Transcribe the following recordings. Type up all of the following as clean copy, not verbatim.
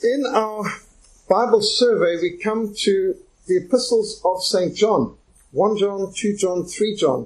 In our Bible survey, we come to the epistles of St. John. 1 John, 2 John, 3 John.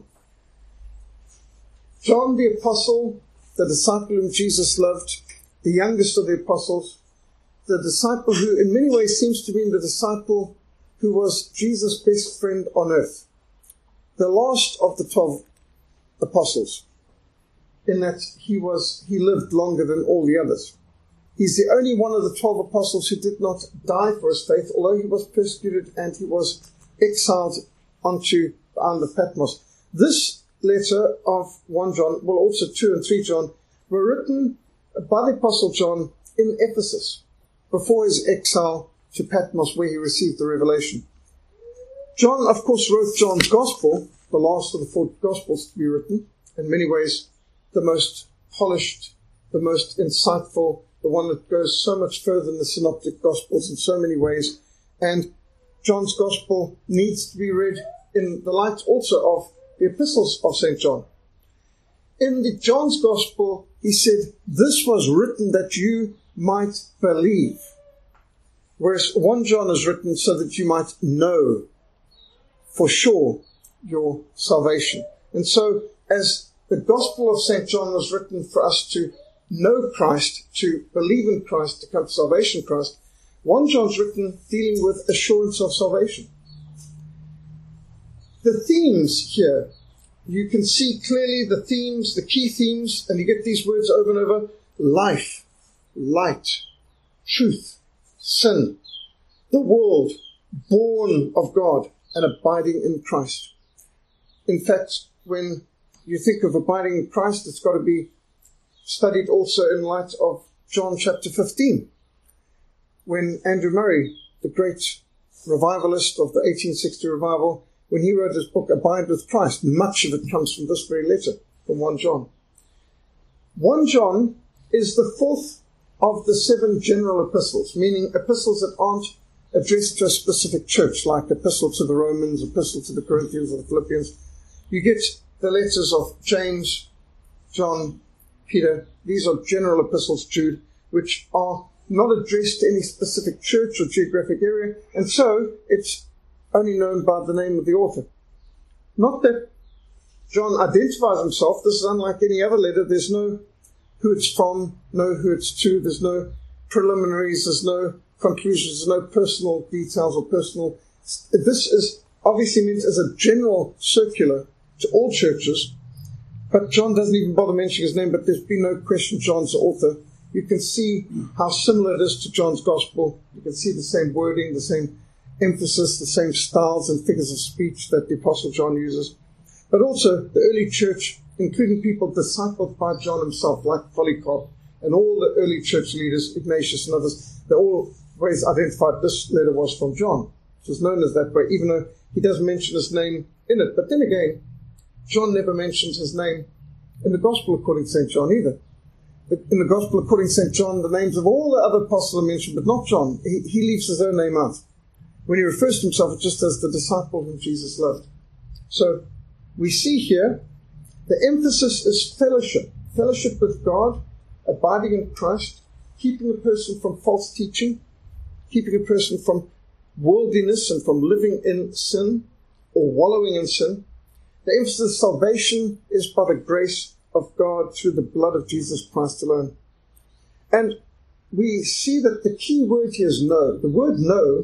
John the apostle, the disciple whom Jesus loved, the youngest of the apostles, the disciple who in many ways seems to be the disciple who was Jesus' best friend on earth. The last of the 12 apostles, in that he lived longer than all the others. He's the only one of the 12 apostles who did not die for his faith, although he was persecuted and he was exiled onto the island of Patmos. This letter of 1 John, well also 2 and 3 John, were written by the apostle John in Ephesus before his exile to Patmos, where he received the revelation. John, of course, wrote John's Gospel, the last of the 4 Gospels to be written, in many ways the most polished, the most insightful, the one that goes so much further than the Synoptic Gospels in so many ways. And John's Gospel needs to be read in the light also of the epistles of St. John. In the John's Gospel, he said, this was written that you might believe. Whereas 1 John is written so that you might know for sure your salvation. And so, as the Gospel of St. John was written for us to know Christ, to believe in Christ, to come to salvation in Christ, 1 John's written dealing with assurance of salvation. The themes here, you can see clearly the themes, the key themes, and you get these words over and over: life, light, truth, sin, the world, born of God, and abiding in Christ. In fact, when you think of abiding in Christ, it's got to be studied also in light of John chapter 15, when Andrew Murray, the great revivalist of the 1860 revival, when he wrote his book, Abide with Christ, much of it comes from this very letter, from 1 John. 1 John is the 4th of the 7 general epistles, meaning epistles that aren't addressed to a specific church, like epistle to the Romans, epistle to the Corinthians or the Philippians. You get the letters of James, John, Peter. These are general epistles, Jude, which are not addressed to any specific church or geographic area, and so it's only known by the name of the author. Not that John identifies himself. This is unlike any other letter. There's no who it's from, no who it's to. There's no preliminaries. There's no conclusions. There's no personal details or personal. This is obviously meant as a general circular to all churches, but John doesn't even bother mentioning his name, but there's been no question John's the author. You can see how similar it is to John's Gospel. You can see the same wording, the same emphasis, the same styles and figures of speech that the Apostle John uses. But also the early church, including people discipled by John himself, like Polycarp, and all the early church leaders, Ignatius and others, they always identified this letter was from John. It was known as that way, even though he doesn't mention his name in it. But then again, John never mentions his name in the Gospel according to St. John either. In the Gospel according to St. John, the names of all the other apostles are mentioned, but not John. He leaves his own name out. When he refers to himself, it's just as the disciple whom Jesus loved. So we see here the emphasis is fellowship. Fellowship with God, abiding in Christ, keeping a person from false teaching, keeping a person from worldliness and from living in sin or wallowing in sin. The emphasis of salvation is by the grace of God through the blood of Jesus Christ alone. And we see that the key word here is know. The word know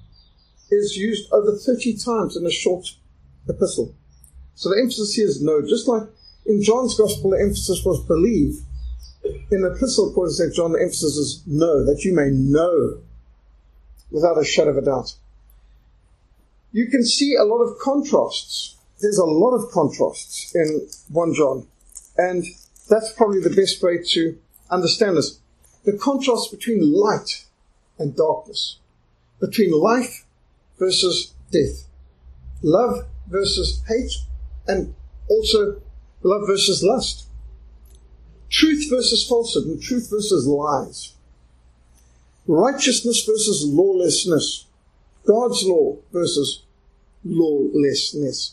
is used over 30 times in a short epistle. So the emphasis here is know. Just like in John's Gospel, the emphasis was believe. In the epistle according to St. John, the emphasis is know, that you may know without a shadow of a doubt. You can see a lot of contrasts. There's a lot of contrasts in 1 John, and that's probably the best way to understand this. The contrast between light and darkness, between life versus death, love versus hate, and also love versus lust, truth versus falsehood, and truth versus lies, righteousness versus lawlessness, God's law versus lawlessness,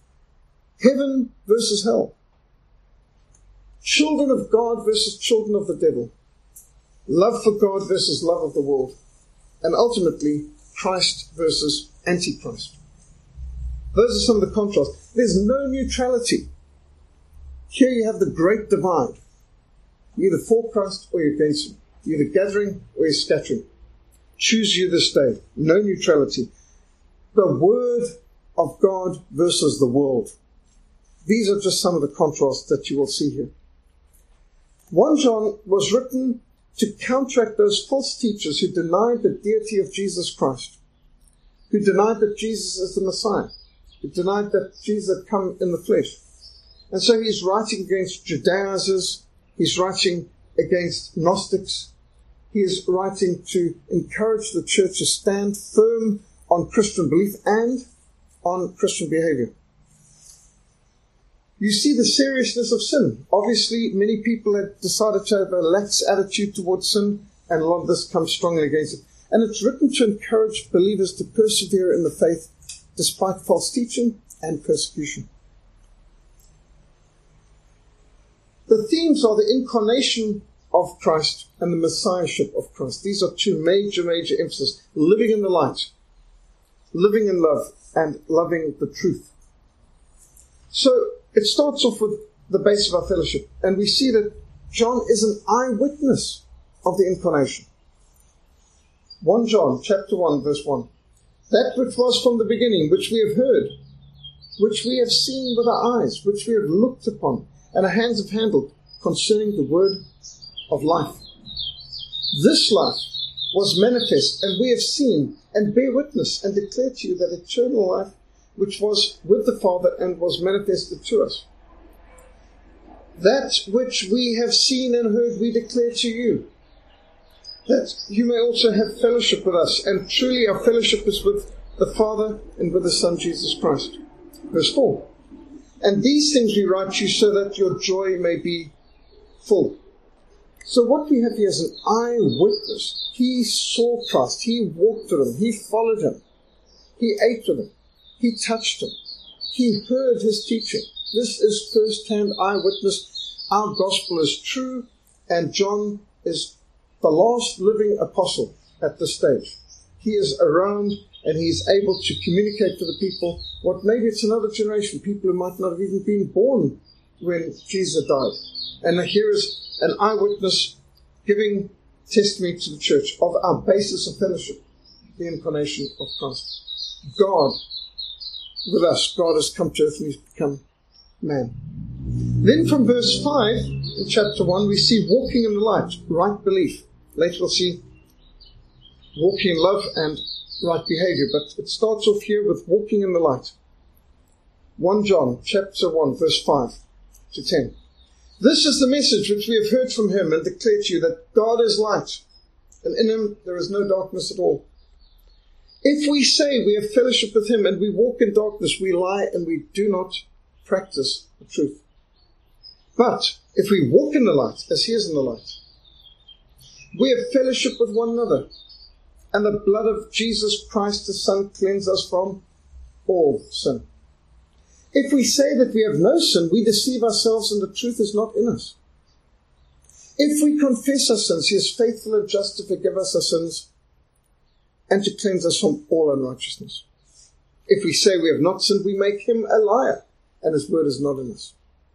heaven versus hell, children of God versus children of the devil, Love for God versus love of the world. And ultimately, Christ versus Antichrist. Those are some of the contrasts. There's no neutrality. Here you have the great divide. You're either for Christ or you're against him. You're either gathering or you're scattering. Choose you this day. No neutrality. The word of God versus the world. These are just some of the contrasts that you will see here. 1 John was written to counteract those false teachers who denied the deity of Jesus Christ, who denied that Jesus is the Messiah, who denied that Jesus had come in the flesh. And so he's writing against Judaizers, he's writing against Gnostics, he is writing to encourage the church to stand firm on Christian belief and on Christian behavior. You see the seriousness of sin. Obviously, many people have decided to have a lax attitude towards sin, and a lot of this comes strongly against it. And it's written to encourage believers to persevere in the faith despite false teaching and persecution. The themes are the incarnation of Christ and the messiahship of Christ. These are two major emphases. Living in the light, living in love, and loving the truth. So it starts off with the base of our fellowship, and we see that John is an eyewitness of the incarnation. 1 John chapter 1 verse 1. That which was from the beginning, which we have heard, which we have seen with our eyes, which we have looked upon, and our hands have handled, concerning the word of life. This life was manifest, and we have seen, and bear witness, and declare to you that eternal life, which was with the Father and was manifested to us. That which we have seen and heard we declare to you, that you may also have fellowship with us. And truly our fellowship is with the Father and with the Son Jesus Christ. Verse 4. And these things we write to you so that your joy may be full. So what we have here is an eyewitness. He saw Christ. He walked with him. He followed him. He ate with him. He touched him. He heard his teaching. This is first-hand eyewitness. Our gospel is true, and John is the last living apostle at this stage. He is around, and he is able to communicate to the people what maybe it's another generation, people who might not have even been born when Jesus died. And here is an eyewitness giving testimony to the church of our basis of fellowship, the incarnation of Christ. God with us. God has come to earth and he's become man. Then from verse 5 in chapter 1 we see walking in the light, right belief. Later we'll see walking in love and right behavior, but it starts off here with walking in the light. 1 John chapter 1 verse 5 to 10. This is the message which we have heard from him and declare to you, that God is light, and in him there is no darkness at all. If we say we have fellowship with him and we walk in darkness, we lie and we do not practice the truth. But if we walk in the light, as he is in the light, we have fellowship with one another, and the blood of Jesus Christ, his Son, cleanses us from all sin. If we say that we have no sin, we deceive ourselves and the truth is not in us. If we confess our sins, he is faithful and just to forgive us our sins and to cleanse us from all unrighteousness. If we say we have not sinned, we make him a liar, and his word is not in us.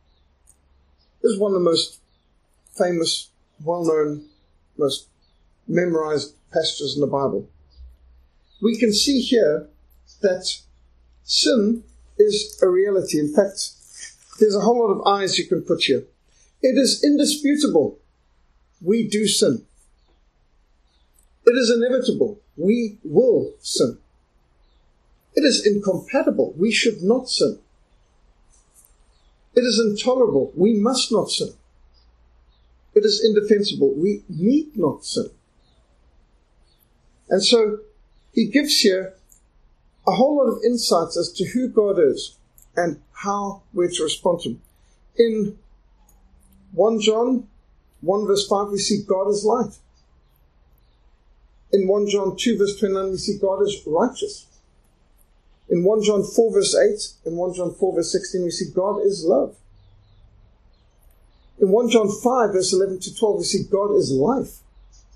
This is one of the most famous, well-known, most memorized passages in the Bible. We can see here that sin is a reality. In fact, there's a whole lot of eyes you can put here. It is indisputable. We do sin. It is inevitable. We will sin. It is incompatible. We should not sin. It is intolerable. We must not sin. It is indefensible. We need not sin. And so he gives here a whole lot of insights as to who God is and how we're to respond to him. In 1 John 1 verse 5 we see God is light. In 1 John 2 verse 29 we see God is righteous. In 1 John 4 verse 8 and 1 John 4 verse 16 we see God is love. In 1 John 5 verse 11 to 12 we see God is life.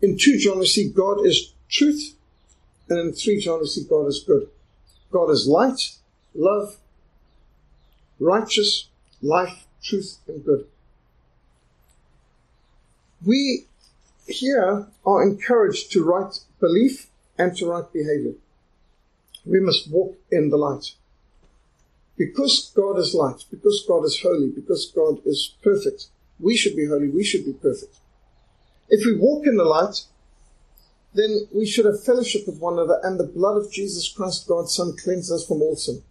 In 2 John we see God is truth, and in 3 John we see God is good. God is light, love, righteous, life, truth, and good. We here are encouraged to right belief and to right behavior. We must walk in the light. Because God is light, because God is holy, because God is perfect, we should be holy, we should be perfect. If we walk in the light, then we should have fellowship with one another, and the blood of Jesus Christ, God's Son, cleanses us from all sin.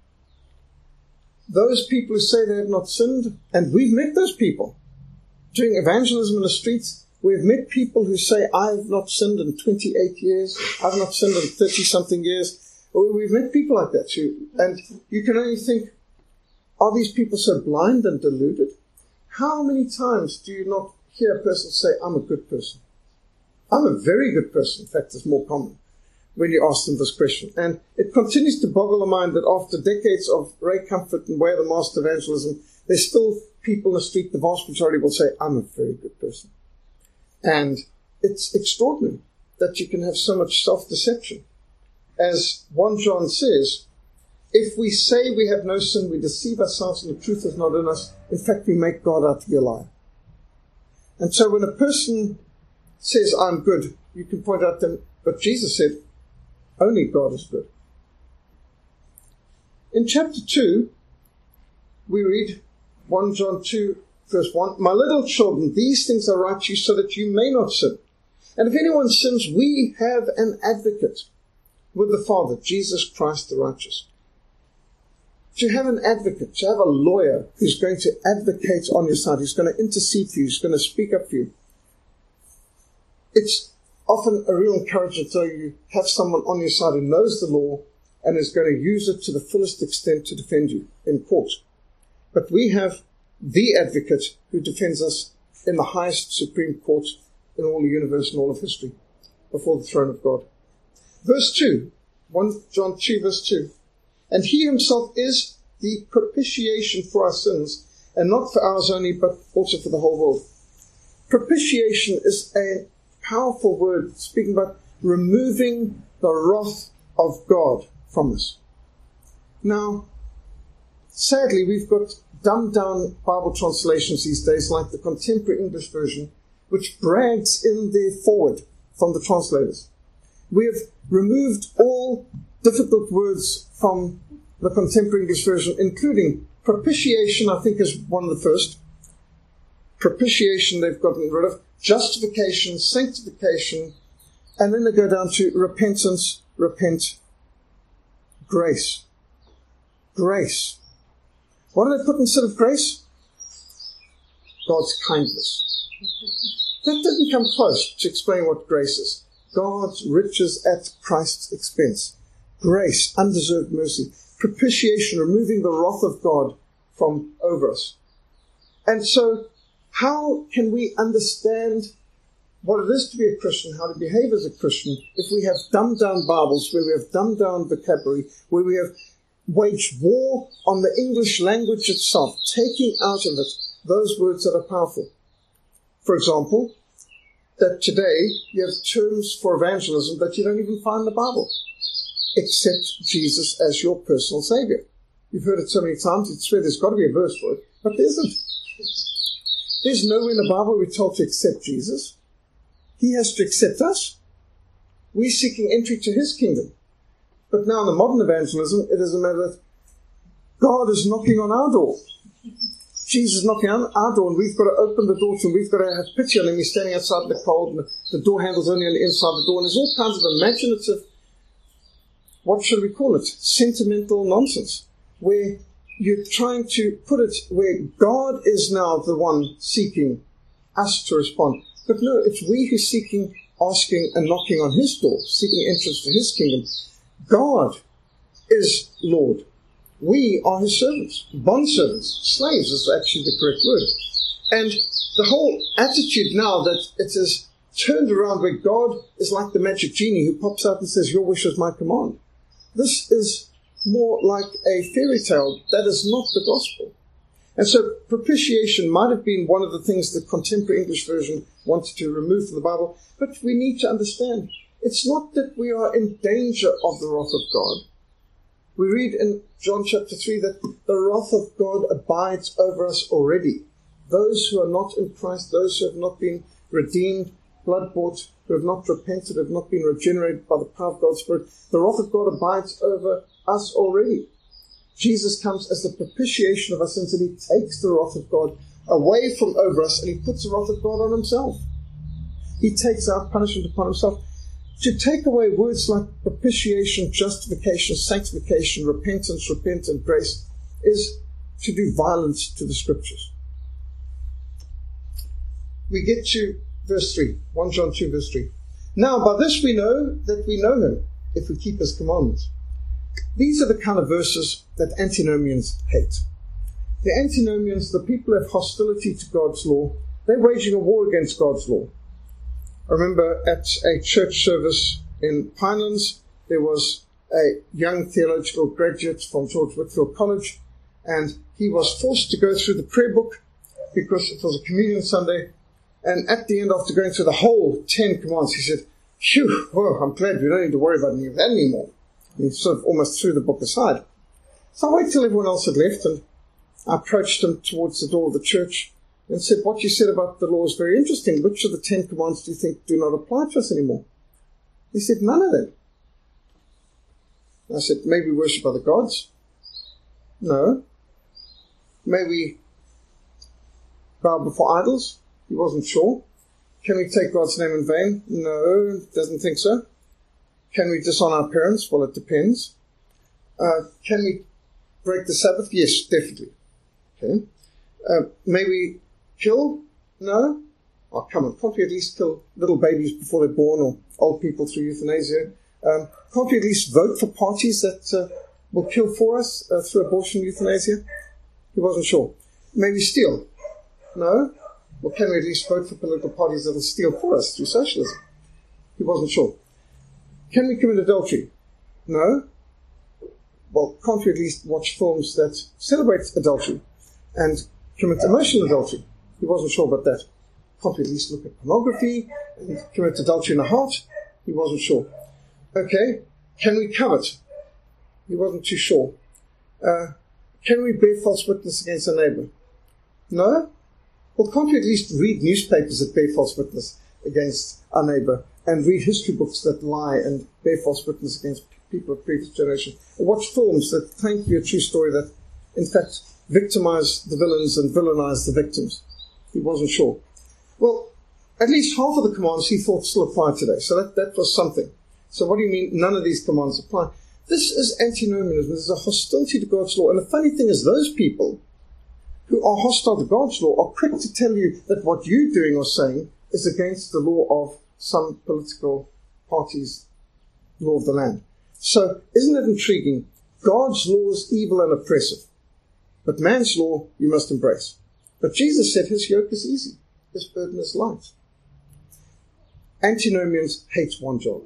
Those people who say they have not sinned, and we've met those people. Doing evangelism in the streets, we've met people who say, I've not sinned in 28 years, I've not sinned in 30-something years. We've met people like that too. And you can only think, are these people so blind and deluded? How many times do you not hear a person say, I'm a good person? I'm a very good person. In fact, it's more common when you ask them this question. And it continues to boggle the mind that after decades of Ray Comfort and Way of the Master evangelism, there's still people in the street, the vast majority will say, I'm a very good person. And it's extraordinary that you can have so much self-deception. As 1 John says, if we say we have no sin, we deceive ourselves and the truth is not in us. In fact, we make God out to be a liar. And so when a person says, I'm good, you can point out to them, but Jesus said, only God is good. In chapter 2, we read 1 John 2, verse 1, My little children, these things I write to you so that you may not sin. And if anyone sins, we have an advocate with the Father, Jesus Christ the righteous. To have an advocate, to have a lawyer who's going to advocate on your side, who's going to intercede for you, who's going to speak up for you. It's often a real encouragement to you have someone on your side who knows the law and is going to use it to the fullest extent to defend you in court. But we have the advocate who defends us in the highest supreme court in all the universe and all of history, before the throne of God. Verse 2, 1 John 2, verse 2. And he himself is the propitiation for our sins, and not for ours only, but also for the whole world. Propitiation is a powerful word, speaking about removing the wrath of God from us. Now, sadly, we've got dumbed-down Bible translations these days, like the Contemporary English Version, which brags in their forward from the translators. We have removed all difficult words from the Contemporary English Version, including propitiation, I think is one of the first. Propitiation they've gotten rid of. Justification, sanctification, and then they go down to repentance, repent, grace. Grace. What do they put instead of grace? God's kindness. That doesn't come close to explain what grace is. God's riches at Christ's expense. Grace, undeserved mercy. Propitiation, removing the wrath of God from over us. And so, how can we understand what it is to be a Christian, how to behave as a Christian, if we have dumbed down Bibles, where we have dumbed down vocabulary, where we have waged war on the English language itself, taking out of it those words that are powerful? For example, that today you have terms for evangelism that you don't even find in the Bible. Accept Jesus as your personal Savior. You've heard it so many times, it's where there's got to be a verse for it, but there isn't. There's nowhere in the Bible we're told to accept Jesus. He has to accept us. We're seeking entry to His kingdom. But now in the modern evangelism, it is a matter of God is knocking on our door. Jesus is knocking on our door, and we've got to open the door to him. We've got to have pity on him. He's standing outside in the cold, and the door handle's only on the inside of the door. And there's all kinds of imaginative, what should we call it, sentimental nonsense, where you're trying to put it where God is now the one seeking us to respond. But no, it's we who's seeking, asking, and knocking on His door, seeking entrance to His kingdom. God is Lord. We are His servants, bondservants, slaves is actually the correct word. And the whole attitude now that it is turned around where God is like the magic genie who pops out and says, your wish is my command. This is more like a fairy tale. That is not the gospel. And so propitiation might have been one of the things the Contemporary English Version wanted to remove from the Bible. But we need to understand, it's not that we are in danger of the wrath of God. We read in John chapter 3 that the wrath of God abides over us already. Those who are not in Christ, those who have not been redeemed, blood-bought, who have not repented, have not been regenerated by the power of God's Spirit, the wrath of God abides over us already. Jesus comes as the propitiation of our sins, and he takes the wrath of God away from over us, and he puts the wrath of God on himself. He takes our punishment upon himself. To take away words like propitiation, justification, sanctification, repentance, repent, and grace is to do violence to the Scriptures. We get to verse 3, 1 John 2 verse 3. Now by this we know that we know him, if we keep his commandments. These are the kind of verses that antinomians hate. The antinomians, the people who have hostility to God's law, they're waging a war against God's law. I remember at a church service in Pinelands, there was a young theological graduate from George Whitfield College, and he was forced to go through the prayer book because it was a communion Sunday. And at the end, after going through the whole 10 commands, he said, "Phew, well, I'm glad we don't need to worry about any of that anymore." And he sort of almost threw the book aside. So I waited till everyone else had left, and I approached him towards the door of the church and said, "What you said about the law is very interesting. Which of the 10 commands do you think do not apply to us anymore?" He said, "None of them." I said, "May we worship other gods?" "No." "May we bow before idols?" He wasn't sure. "Can we take God's name in vain?" "No, doesn't think so." "Can we dishonor our parents?" "Well, it depends." "Can we break the Sabbath?" "Yes, definitely." "Okay." "May we kill?" "No." "Oh, come on, can't we at least kill little babies before they're born, or old people through euthanasia? Can't we at least vote for parties that will kill for us through abortion, euthanasia?" He wasn't sure. "May we steal?" "No." "Well, can we at least vote for political parties that will steal for us through socialism?" He wasn't sure. "Can we commit adultery?" "No." "Well, can't we at least watch films that celebrate adultery and commit emotional adultery?" He wasn't sure about that. "Can't we at least look at pornography and commit adultery in the heart?" He wasn't sure. "Okay, can we covet?" He wasn't too sure. "Can we bear false witness against a neighbor?" "No." "Well, can't we at least read newspapers that bear false witness against our neighbor, and read history books that lie and bear false witness against people of previous generation, and watch films that claim to be a true story that, in fact, victimize the villains and villainize the victims?" He wasn't sure. Well, at least half of the commands he thought still apply today, so that was something. So what do you mean none of these commands apply? This is antinomianism. There's a hostility to God's law, and the funny thing is those people who are hostile to God's law are quick to tell you that what you're doing or saying is against the law of some political party's law of the land. So, isn't it intriguing? God's law is evil and oppressive, but man's law you must embrace. But Jesus said his yoke is easy, his burden is light. Antinomians hate 1 John.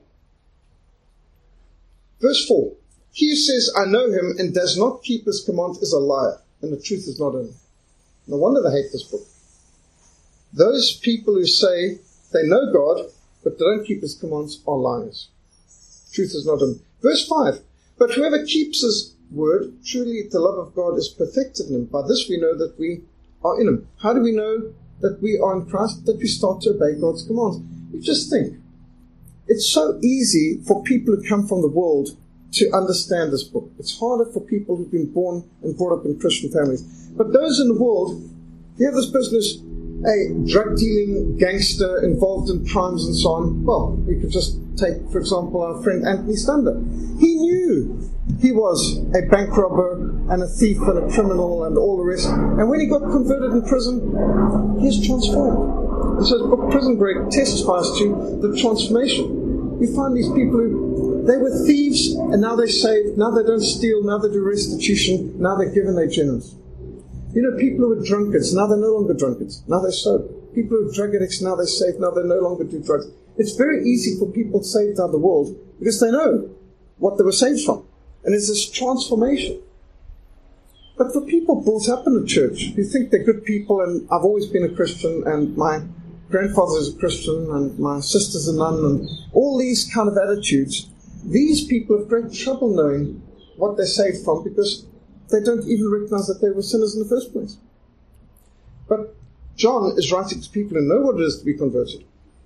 Verse 4, "He who says, 'I know him,' and does not keep his command is a liar, and the truth is not in him." No wonder they hate this book. Those people who say they know God, but they don't keep his commands, are liars. Truth is not in him. Verse 5, "But whoever keeps his word, truly the love of God is perfected in him. By this we know that we are in him." How do we know that we are in Christ? That we start to obey God's commands. You just think. It's so easy for people who come from the world to understand this book. It's harder for people who've been born and brought up in Christian families. But those in the world, here this person is a drug-dealing gangster involved in crimes and so on. Well, we could just take, for example, our friend Anthony Stander. He knew he was a bank robber and a thief and a criminal and all the rest. And when he got converted in prison, he is transformed. And so his book Prison Break testifies to the transformation. You find these people who, they were thieves and now they're saved, now they don't steal, now they do restitution, now they're given their generous. You know, people who were drunkards, now they're no longer drunkards, now they're sober. People who are drug addicts, now they're saved, now they no longer do drugs. It's very easy for people saved out of the world because they know what they were saved from. And it's this transformation. But for people brought up in the church who think they're good people, and I've always been a Christian and my grandfather is a Christian and my sister's a nun, and all these kind of attitudes, these people have great trouble knowing what they're saved from because they don't even recognize that they were sinners in the first place. But John is writing to people who know what it is to be converted.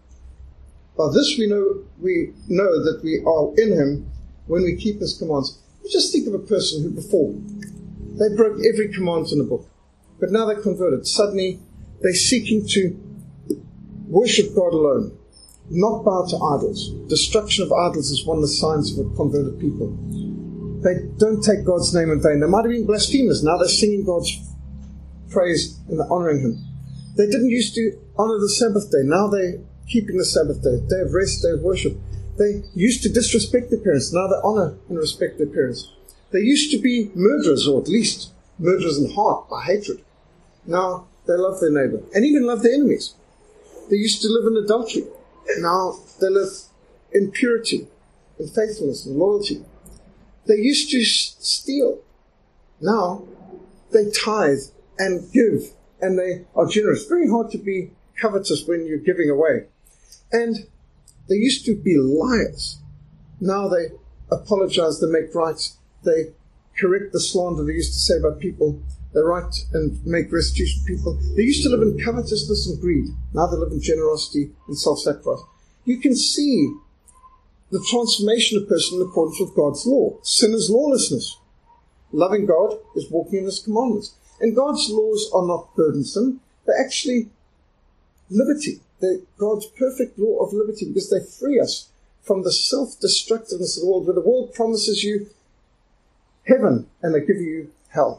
By this we know that we are in him when we keep his commands. You just think of a person who before, they broke every command in the book, but now they're converted. Suddenly they're seeking to worship God alone, not bow to idols. Destruction of idols is one of the signs of a converted people. They don't take God's name in vain. They might have been blasphemers. Now they're singing God's praise and they're honoring him. They didn't used to honor the Sabbath day. Now they're keeping the Sabbath day, day of rest, day of worship. They used to disrespect their parents. Now they honor and respect their parents. They used to be murderers, or at least murderers in heart by hatred. Now they love their neighbor and even love their enemies. They used to live in adultery. Now they live in purity, in faithfulness and loyalty. They used to steal. Now they tithe and give, and they are generous. It's very hard to be covetous when you're giving away. And they used to be liars. Now they apologize, they make right, they correct the slander they used to say about people. They write and make restitution to people. They used to live in covetousness and greed. Now they live in generosity and self-sacrifice. You can see the transformation of a person in accordance with God's law. Sin is lawlessness. Loving God is walking in his commandments. And God's laws are not burdensome. They're actually liberty. They're God's perfect law of liberty because they free us from the self-destructiveness of the world, where the world promises you heaven and they give you hell.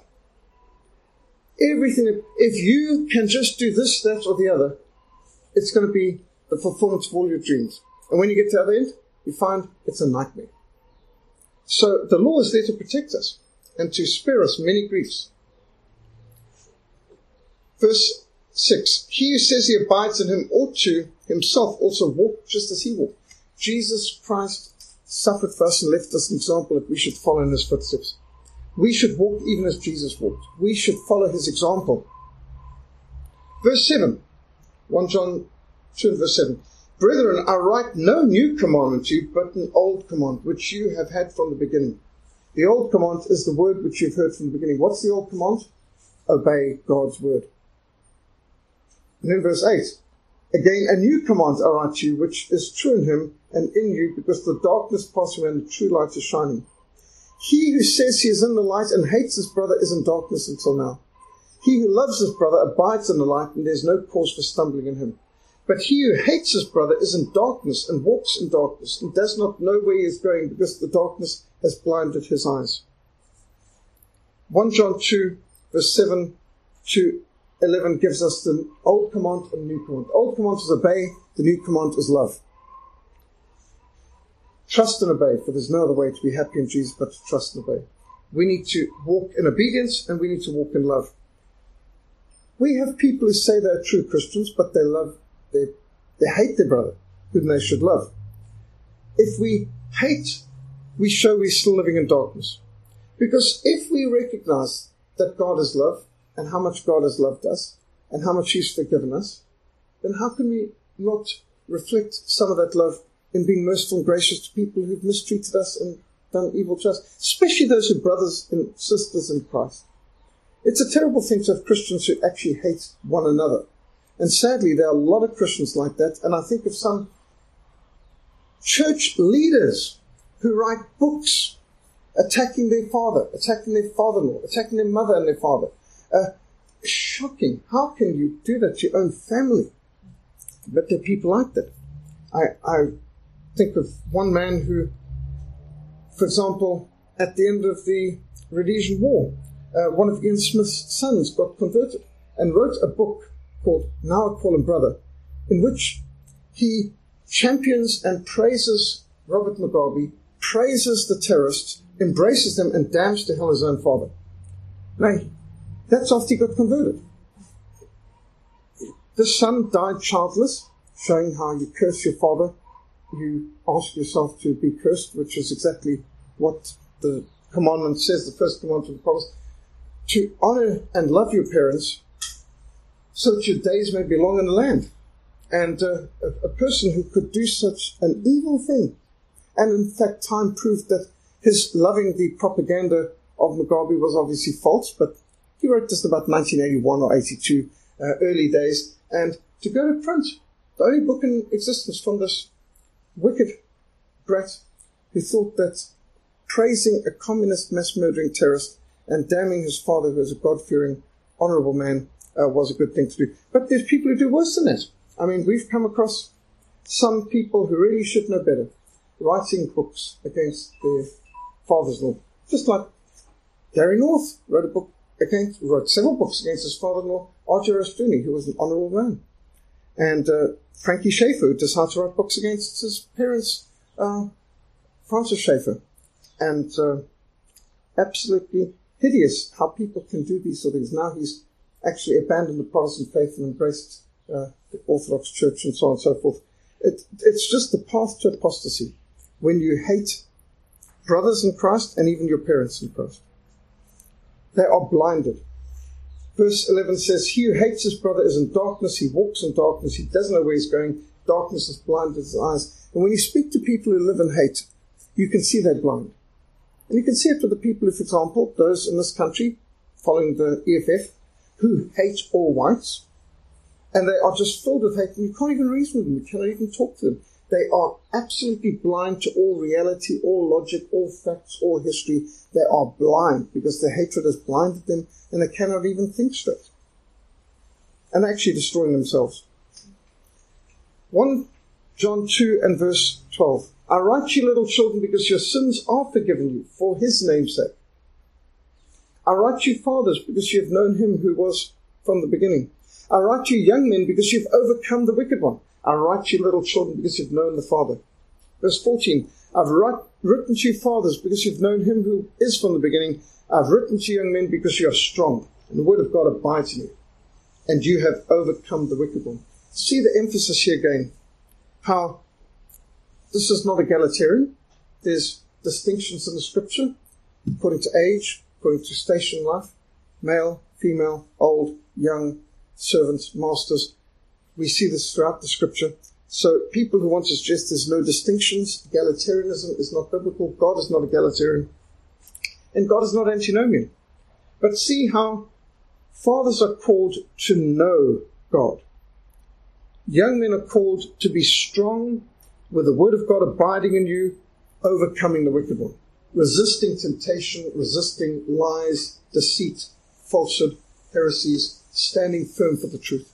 Everything, if you can just do this, that, or the other, it's going to be the fulfillment of all your dreams. And when you get to the other end, you find it's a nightmare. So the law is there to protect us and to spare us many griefs. Verse 6, he who says he abides in him ought to himself also walk just as he walked. Jesus Christ suffered for us and left us an example that we should follow in his footsteps. We should walk even as Jesus walked. We should follow his example. Verse 7, 1 John 2 and verse 7. Brethren, I write no new commandment to you, but an old command, which you have had from the beginning. The old command is the word which you've heard from the beginning. What's the old command? Obey God's word. And then verse 8. Again, a new command I write to you, which is true in him and in you, because the darkness passed away and the true light is shining. He who says he is in the light and hates his brother is in darkness until now. He who loves his brother abides in the light, and there is no cause for stumbling in him. But he who hates his brother is in darkness and walks in darkness and does not know where he is going, because the darkness has blinded his eyes. 1 John 2 verse 7 to 11 gives us the old command and new command. The old command is obey, the new command is love. Trust and obey, for there's no other way to be happy in Jesus but to trust and obey. We need to walk in obedience and we need to walk in love. We have people who say they're true Christians, but they hate their brother, whom they should love. If we hate, we show we're still living in darkness. Because if we recognize that God is love, and how much God has loved us, and how much he's forgiven us, then how can we not reflect some of that love in being merciful and gracious to people who've mistreated us and done evil to us, especially those who are brothers and sisters in Christ? It's a terrible thing to have Christians who actually hate one another. And sadly, there are a lot of Christians like that, and I think of some church leaders who write books attacking their father, attacking their father-in-law, attacking their mother and their father. Shocking. How can you do that to your own family? But there are people like that. I think of one man who, for example, at the end of the Rhodesian War, one of Ian Smith's sons got converted and wrote a book called Now I Call Him Brother, in which he champions and praises Robert Mugabe, praises the terrorists, embraces them, and damns to hell his own father. Now, that's after he got converted. The son died childless, showing how you curse your father, you ask yourself to be cursed, which is exactly what the commandment says, the first commandment of the promise, to honor and love your parents so that your days may be long in the land. And a person who could do such an evil thing. And in fact, time proved that his loving the propaganda of Mugabe was obviously false, but he wrote this about 1981 or 82, early days. And to go to print, the only book in existence from this wicked brat who thought that praising a communist mass-murdering terrorist and damning his father, who was a God-fearing, honorable man, was a good thing to do. But there's people who do worse than that. I mean, we've come across some people who really should know better, writing books against their fathers-in-law. Just like Gary North wrote several books against his father-in-law, R.J. Rushdoony, who was an honorable man. And Frankie Schaeffer, who decided to write books against his parents, Francis Schaeffer. And absolutely hideous how people can do these sort of things. Now he's actually abandoned the Protestant faith and embraced the Orthodox Church and so on and so forth. It's just the path to apostasy when you hate brothers in Christ and even your parents in Christ. They are blinded. Verse 11 says, he who hates his brother is in darkness, he walks in darkness, he doesn't know where he's going, darkness has blinded his eyes. And when you speak to people who live in hate, you can see they're blind. And you can see it with the people who, for example, those in this country, following the EFF, who hate all whites, and they are just filled with hate, and you can't even reason with them, you cannot even talk to them. They are absolutely blind to all reality, all logic, all facts, all history. They are blind because their hatred has blinded them, and they cannot even think straight. And actually destroying themselves. 1 John 2 and verse 12. I write to you, little children, because your sins are forgiven you for his name's sake. I write to you, fathers, because you have known him who was from the beginning. I write to you, young men, because you've overcome the wicked one. I write to you, little children, because you've known the Father. Verse 14. I've written to you, fathers, because you've known him who is from the beginning. I've written to you, young men, because you are strong, and the word of God abides in you, and you have overcome the wicked one. See the emphasis here again, how this is not egalitarian. There's distinctions in the scripture, according to age, according to station in life, male, female, old, young, servants, masters. We see this throughout the scripture. So people who want to suggest there's no distinctions, egalitarianism is not biblical, God is not egalitarian, and God is not antinomian. But see how fathers are called to know God. Young men are called to be strong with the word of God abiding in you, overcoming the wicked one, resisting temptation, resisting lies, deceit, falsehood, heresies, standing firm for the truth.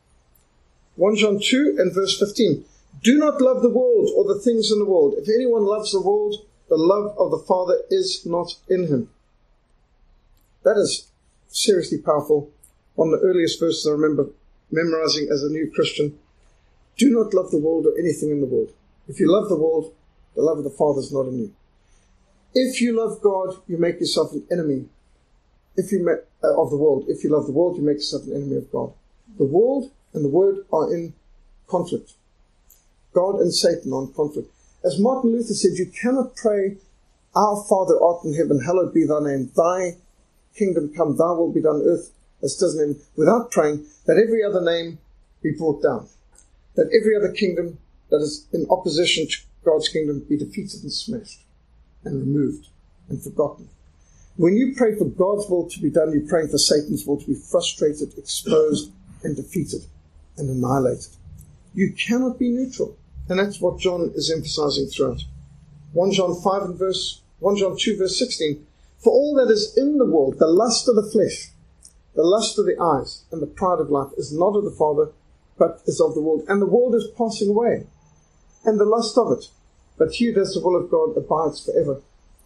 1 John 2 and verse 15. Do not love the world or the things in the world. If anyone loves the world, the love of the Father is not in him. That is seriously powerful. One of the earliest verses I remember memorizing as a new Christian. Do not love the world or anything in the world. If you love the world, the love of the Father is not in you. If you love God, you make yourself an enemy of the world. If you love the world, you make yourself an enemy of God. The world and the word are in conflict. God and Satan are in conflict. As Martin Luther said, you cannot pray, Our Father art in heaven, hallowed be thy name. Thy kingdom come, thy will be done on earth as it is in heaven, without praying that every other name be brought down. That every other kingdom that is in opposition to God's kingdom be defeated and smashed and removed and forgotten. When you pray for God's will to be done, you're praying for Satan's will to be frustrated, exposed, and defeated and annihilated. You cannot be neutral. And that's what John is emphasizing throughout. 1 John 2 verse 16. For all that is in the world, the lust of the flesh, the lust of the eyes, and the pride of life is not of the Father, but is of the world. And the world is passing away, and the lust of it. But he who does the will of God abides forever.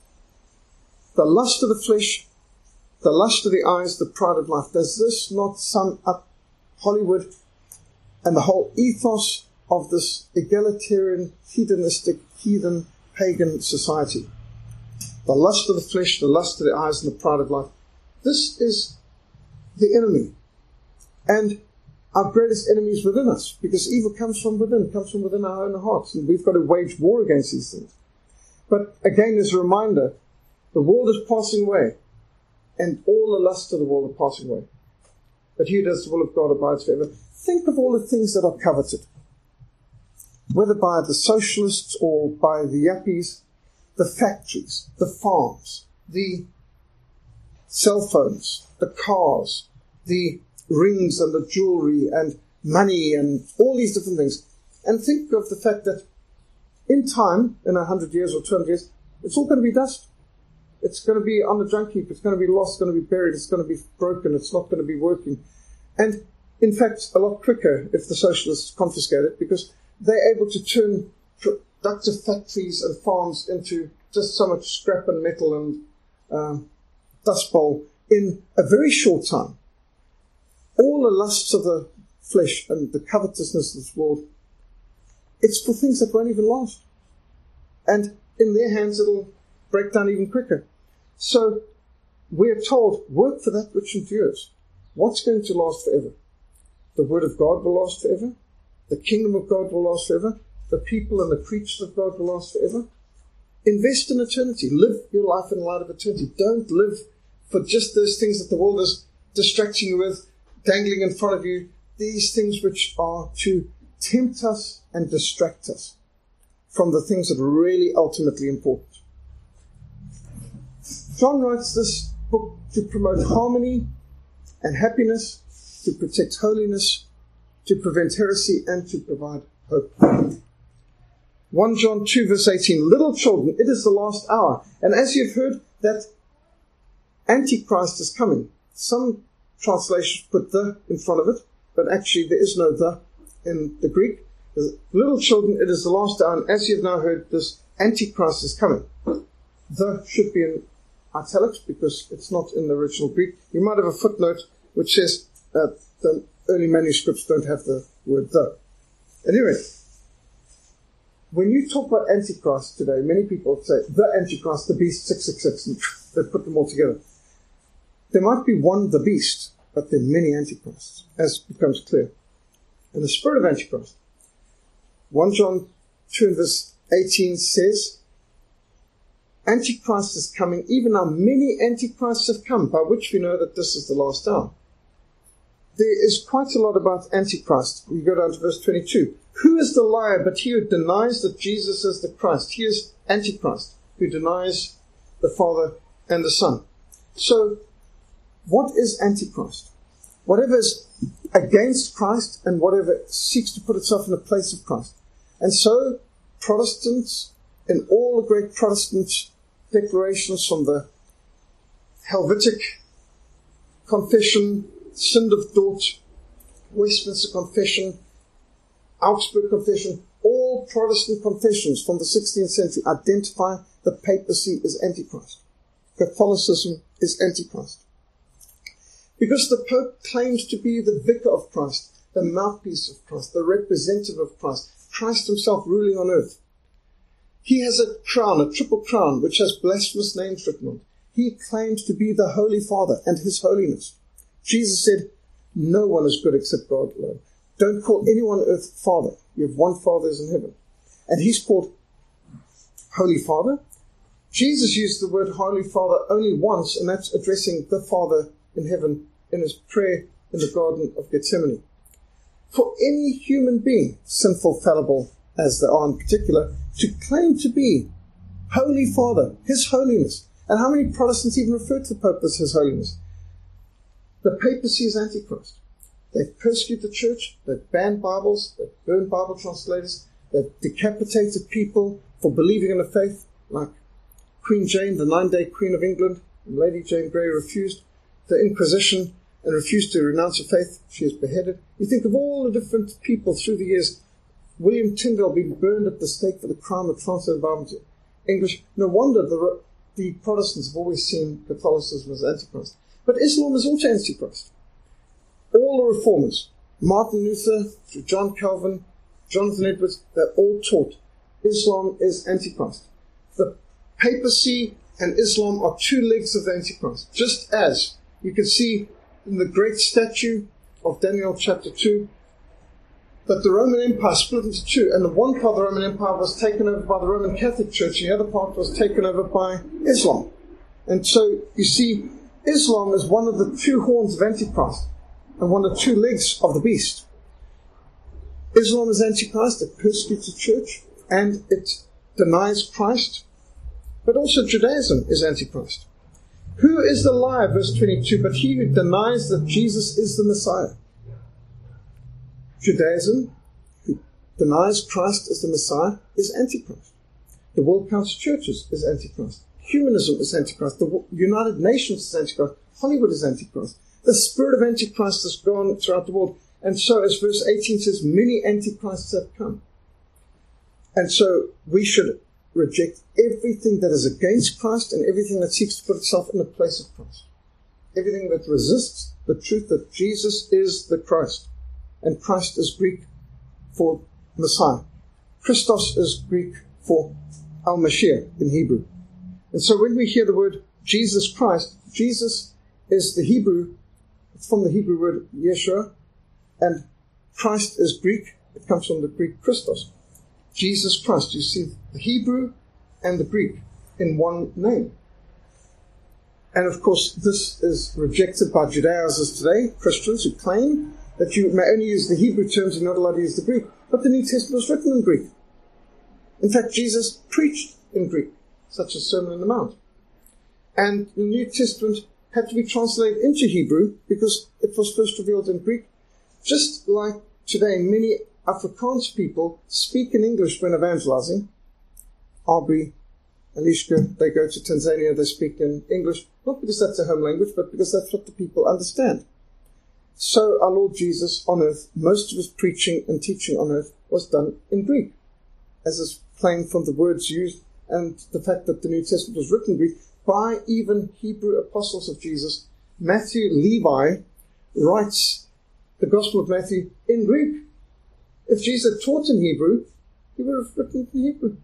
The lust of the flesh, the lust of the eyes, the pride of life. Does this not sum up Hollywood and the whole ethos of this egalitarian, hedonistic, heathen, pagan society? The lust of the flesh, the lust of the eyes, and the pride of life. This is the enemy. And our greatest enemy is within us, because evil comes from within our own hearts, and we've got to wage war against these things. But again, as a reminder, the world is passing away, and all the lusts of the world are passing away. But he who does the will of God abides forever. Think of all the things that are coveted. whether by the socialists or by the yuppies, the factories, the farms, the cell phones, the cars, the rings and the jewelry and money and all these different things. And think of the fact that in time, in 100 years or 200 years, it's all going to be dust. It's going to be on the junk heap. It's going to be lost, it's going to be buried, it's going to be broken, it's not going to be working. And in fact, a lot quicker if the socialists confiscate it, because they're able to turn productive factories and farms into just so much scrap and metal and dust bowl in a very short time. All the lusts of the flesh and the covetousness of this world, it's for things that won't even last. And in their hands, it'll break down even quicker. So we're told, work for that which endures. What's going to last forever? The Word of God will last forever. The kingdom of God will last forever. The people and the creatures of God will last forever. Invest in eternity. Live your life in the light of eternity. Don't live for just those things that the world is distracting you with, dangling in front of you. These things which are to tempt us and distract us from the things that are really ultimately important. John writes this book to promote harmony and happiness, to protect holiness, to prevent heresy, and to provide hope. 1 John 2 verse 18, little children, it is the last hour. And as you've heard, that Antichrist is coming. Some translations put the in front of it, but actually there is no the in the Greek. Little children, it is the last hour, and as you've now heard, this Antichrist is coming. The should be in italics because it's not in the original Greek. You might have a footnote which says the early manuscripts don't have the word the. Anyway, when you talk about Antichrist today, many people say the Antichrist, the beast 666, and they put them all together. There might be one the beast, but there are many Antichrists, as becomes clear. And the spirit of Antichrist, 1 John 2 and verse 18 says, Antichrist is coming, even now many Antichrists have come, by which we know that this is the last hour. There is quite a lot about Antichrist. You go down to verse 22. Who is the liar but he who denies that Jesus is the Christ? He is Antichrist, who denies the Father and the Son. So, what is Antichrist? Whatever is against Christ and whatever seeks to put itself in the place of Christ. And so, Protestants, in all the great Protestant declarations from the Helvetic Confession, Zondverdorp, Westminster Confession, Augsburg Confession, all Protestant confessions from the 16th century identify the papacy as Antichrist. Catholicism is Antichrist. Because the Pope claims to be the vicar of Christ, the mouthpiece of Christ, the representative of Christ, Christ himself ruling on earth. He has a crown, a triple crown, which has blasphemous names written on it. He claims to be the Holy Father and His holiness. Jesus said, no one is good except God alone. Don't call anyone on earth Father. You have one Father is in heaven. And He's called Holy Father. Jesus used the word Holy Father only once, and that's addressing the Father in heaven in His prayer in the Garden of Gethsemane. For any human being, sinful, fallible, as they are in particular, to claim to be Holy Father, His holiness. And how many Protestants even refer to the Pope as His holiness? The papacy is Antichrist. They've persecuted the church, they've banned Bibles, they've burned Bible translators, they've decapitated people for believing in the faith, like Queen Jane, the 9-day Queen of England, and Lady Jane Grey refused the Inquisition and refused to renounce her faith. She is beheaded. You think of all the different people through the years. William Tyndale being burned at the stake for the crime of translating the Bible to English. No wonder the Protestants have always seen Catholicism as Antichrist. But Islam is also Antichrist. All the reformers, Martin Luther, John Calvin, Jonathan Edwards, they're all taught Islam is Antichrist. The papacy and Islam are two legs of the Antichrist. Just as you can see in the great statue of Daniel chapter 2, that the Roman Empire split into two, and the one part of the Roman Empire was taken over by the Roman Catholic Church, and the other part was taken over by Islam. And so, you see, Islam is one of the two horns of Antichrist, and one of the two legs of the beast. Islam is Antichrist. It persecutes the church and it denies Christ. But also Judaism is Antichrist. Who is the liar, verse 22, but he who denies that Jesus is the Messiah? Judaism, who denies Christ as the Messiah, is Antichrist. The World Council of Churches is Antichrist. Humanism is Antichrist. The United Nations is Antichrist. Hollywood is Antichrist. The spirit of Antichrist has gone throughout the world. And so, as verse 18 says, many Antichrists have come. And so, we should reject everything that is against Christ and everything that seeks to put itself in the place of Christ. Everything that resists the truth that Jesus is the Christ. And Christ is Greek for Messiah. Christos is Greek for Al-Mashiach in Hebrew. And so when we hear the word Jesus Christ, Jesus is the Hebrew, it's from the Hebrew word Yeshua, and Christ is Greek, it comes from the Greek Christos. Jesus Christ, you see the Hebrew and the Greek in one name. And of course, this is rejected by Judaizers today, Christians who claim that you may only use the Hebrew terms and not allowed to use the Greek. But the New Testament was written in Greek. In fact, Jesus preached in Greek, such as Sermon on the Mount. And the New Testament had to be translated into Hebrew because it was first revealed in Greek. Just like today, many Afrikaans people speak in English when evangelizing. Aubrey, Alishka, they go to Tanzania, they speak in English, not because that's their home language, but because that's what the people understand. So our Lord Jesus on earth, most of his preaching and teaching on earth was done in Greek, as is plain from the words used and the fact that the New Testament was written in Greek by even Hebrew apostles of Jesus. Matthew Levi writes the Gospel of Matthew in Greek. If Jesus had taught in Hebrew, he would have written in Hebrew.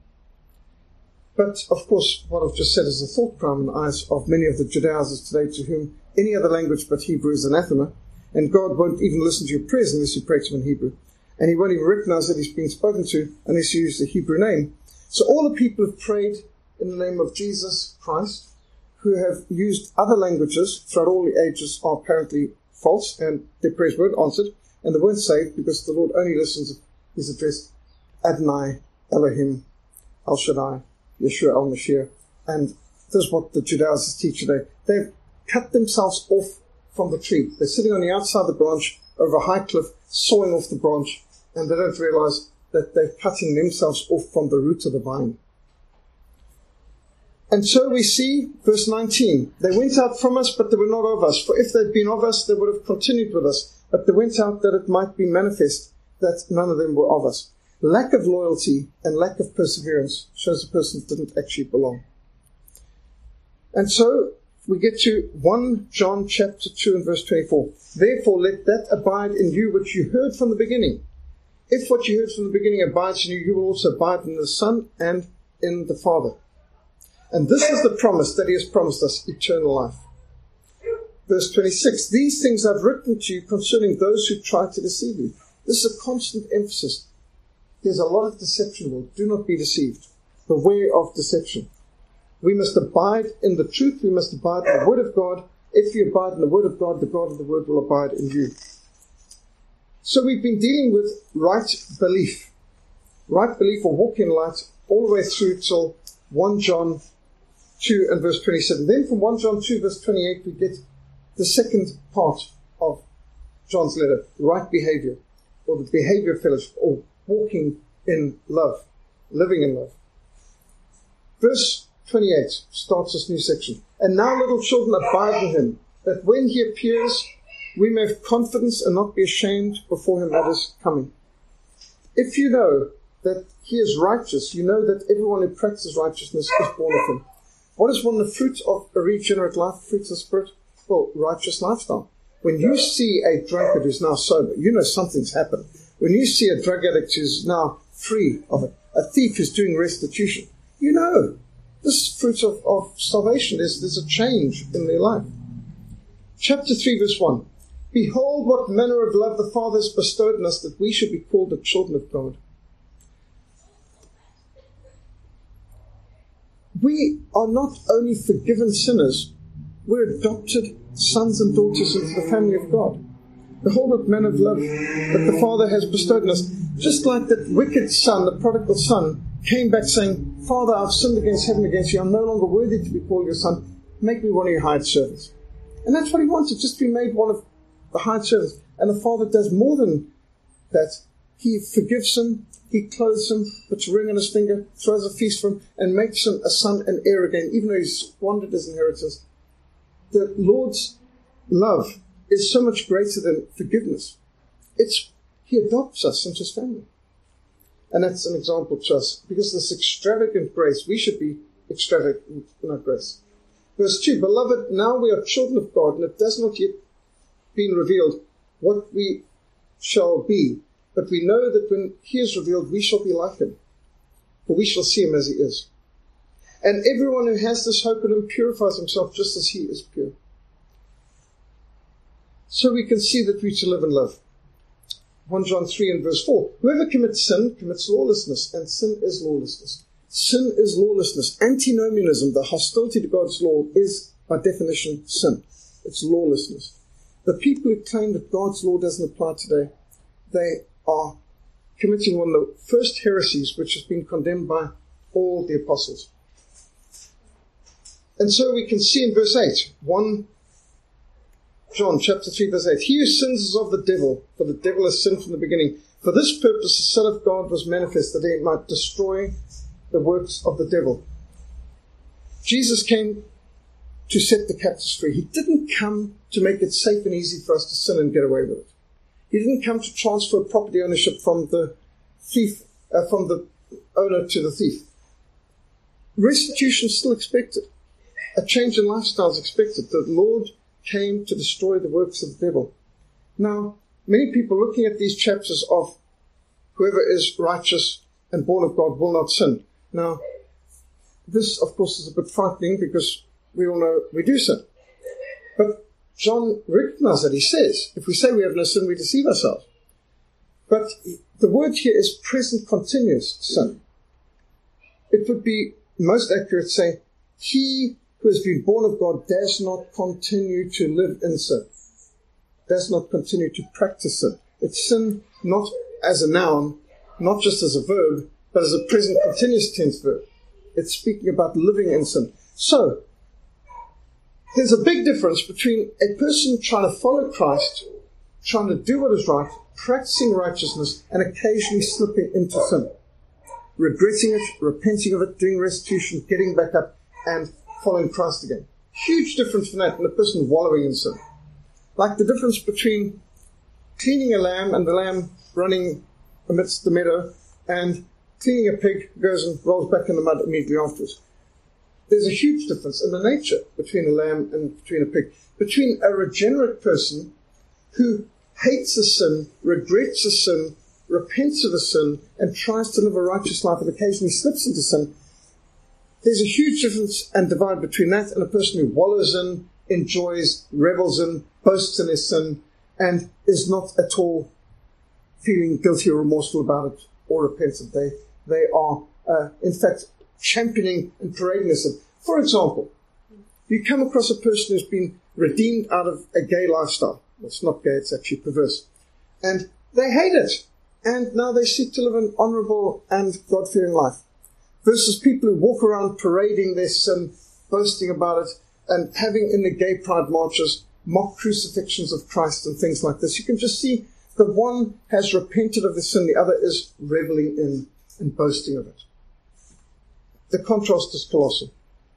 But, of course, what I've just said is a thought crime in the eyes of many of the Judaizers today to whom any other language but Hebrew is anathema. And God won't even listen to your prayers unless you pray to him in Hebrew. And he won't even recognize that he's being spoken to unless you use the Hebrew name. So all the people who have prayed in the name of Jesus Christ, who have used other languages throughout all the ages, are apparently false, and their prayers weren't answered, and they weren't saved because the Lord only listens if he's addressed Adonai, Elohim, El Shaddai, Yeshua al-Mashiach. And this is what the Judaizers teach today. They've cut themselves off from the tree. They're sitting on the outside of the branch over a high cliff, sawing off the branch, and they don't realize that they're cutting themselves off from the root of the vine. And so we see, verse 19, they went out from us, but they were not of us. For if they'd been of us, they would have continued with us. But they went out that it might be manifest that none of them were of us. Lack of loyalty and lack of perseverance shows a person didn't actually belong. And so we get to 1 John chapter 2 and verse 24. Therefore let that abide in you which you heard from the beginning. If what you heard from the beginning abides in you, you will also abide in the Son and in the Father. And this is the promise that he has promised us, eternal life. Verse 26, these things I've written to you concerning those who try to deceive you. This is a constant emphasis. There's a lot of deception. Well, do not be deceived. Beware of deception. We must abide in the truth. We must abide in the Word of God. If you abide in the Word of God, the God of the Word will abide in you. So we've been dealing with right belief. Right belief or walk in light all the way through till 1 John 2 and verse 27. Then from 1 John 2 verse 28 we get the second part of John's letter, right behavior, or the behavior fellowship, or walking in love, living in love. Verse 28 starts this new section. And now, little children, abide in him, that when he appears, we may have confidence and not be ashamed before him that is coming. If you know that he is righteous, you know that everyone who practices righteousness is born of him. What is one of the fruits of a regenerate life, fruits of the Spirit? Well, righteous lifestyle. When you see a drunkard who's now sober, you know something's happened. When you see a drug addict who's now free of it, a thief who's doing restitution, you know this is fruit of salvation. There's a change in their life. Chapter 3, verse 1. Behold what manner of love the Father has bestowed on us, that we should be called the children of God. We are not only forgiven sinners, we're adopted sons and daughters into the family of God. Behold what manner of love that the Father has bestowed on us, Just like that wicked son, the prodigal son, came back saying, Father, I've sinned against heaven, against you. I'm no longer worthy to be called your son. Make me one of your hired servants. And that's what he wanted, just to be made one of the hired servants. And the father does more than that. He forgives him, he clothes him, puts a ring on his finger, throws a feast for him, and makes him a son and heir again, even though he squandered his inheritance. The Lord's love is so much greater than forgiveness. He adopts us into his family. And that's an example to us. Because of this extravagant grace, we should be extravagant in our grace. Verse 2, Beloved, now we are children of God, and it does not yet been revealed what we shall be. But we know that when he is revealed, we shall be like him. For we shall see him as he is. And everyone who has this hope in him purifies himself just as he is pure. So we can see that we to live in love. 1 John 3 and verse 4. Whoever commits sin commits lawlessness, and sin is lawlessness. Sin is lawlessness. Antinomianism, the hostility to God's law, is by definition sin. It's lawlessness. The people who claim that God's law doesn't apply today, they are committing one of the first heresies which has been condemned by all the apostles. And so we can see in verse 8, 1 John chapter 3 verse 8, He who sins is of the devil, for the devil has sinned from the beginning. For this purpose the Son of God was manifest, that he might destroy the works of the devil. Jesus came to set the captives free. He didn't come to make it safe and easy for us to sin and get away with it. He didn't come to transfer property ownership from the thief, from the owner to the thief. Restitution is still expected. A change in lifestyle is expected. The Lord came to destroy the works of the devil. Now, many people looking at these chapters of whoever is righteous and born of God will not sin. Now, this, of course, is a bit frightening because we all know we do sin. But John recognizes that. He says, if we say we have no sin, we deceive ourselves. But the word here is present continuous sin. It would be most accurate to say, he who has been born of God does not continue to live in sin, does not continue to practice sin. It's sin not as a noun, not just as a verb, but as a present continuous tense verb. It's speaking about living in sin. So, there's a big difference between a person trying to follow Christ, trying to do what is right, practicing righteousness, and occasionally slipping into sin. Regretting it, repenting of it, doing restitution, getting back up, and following Christ again. Huge difference from that and a person wallowing in sin. Like the difference between cleaning a lamb and the lamb running amidst the meadow and cleaning a pig, goes and rolls back in the mud immediately afterwards. There's a huge difference in the nature between a lamb and between a pig. Between a regenerate person who hates a sin, regrets a sin, repents of a sin, and tries to live a righteous life and occasionally slips into sin, there's a huge difference and divide between that and a person who wallows in, enjoys, revels in, boasts in his sin, and is not at all feeling guilty or remorseful about it or repentant. They are, in fact, championing and parading this sin. For example, you come across a person who's been redeemed out of a gay lifestyle. It's not gay, it's actually perverse. And they hate it. And now they seek to live an honorable and God-fearing life. Versus people who walk around parading their sin, boasting about it, and having in the gay pride marches mock crucifixions of Christ and things like this. You can just see the one has repented of the sin, the other is reveling in and boasting of it. The contrast is colossal.